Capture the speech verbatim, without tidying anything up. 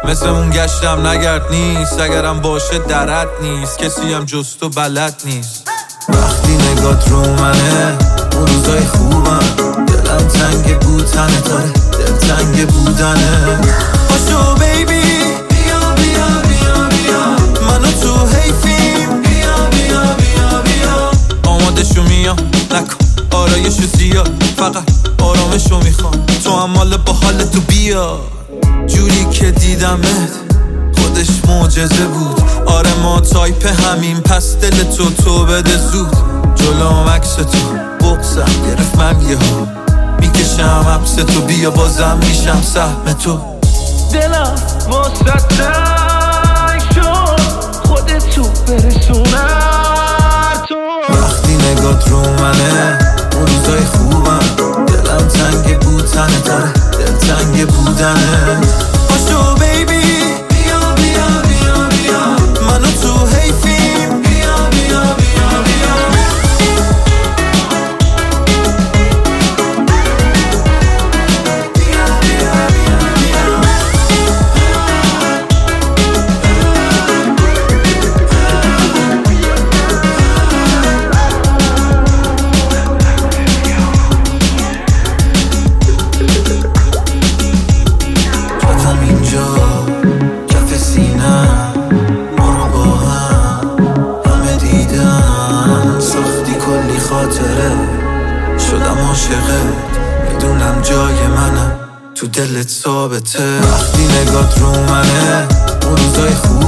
مثل اون گشتم نگرد نیست، اگرم باشه درد نیست، کسی هم جز تو بلد نیست. وقتی نگات رو منه اون روزای خوبم، دلم تنگ بود تنه تاره، دل تنگ بودنه. پاشو بیبی بیا بیا بیا بیا، منو تو حیفیم، بیا بیا بیا بیا. آمادشو میام نکن آرایشو زیاد، فقط آرامشو میخوام، تو هم مال با حال تو بیا. جوری که دیدمت خودش معجزه بود، آره ما تایپ همین، پس دل تو تو بده زود. جلوم عکس تو بغزم گرفت من یه ها، میکشم حبس تو بیا بازم میشم سهم تو. دلم واسه تنگ شد خودت تو برسونم تو. وقتی نگات رو منه اون روزای خوبم، دلم تنگ بود تنه تاره، دل تنگ بودنه. پاشو بیبی بیا بیا بیا بیا، منو تو حیفیم، بیا بیا بیا بیا. بیا بیا بیا بیا. جاتم اینجا کف سینم، ما رو با هم همه دیدم، ساختی کلی خاطره، شدم عاشقت، میدونم جای منم تو دلت ثابته. وقتی نگات رو منه اون روزای خوب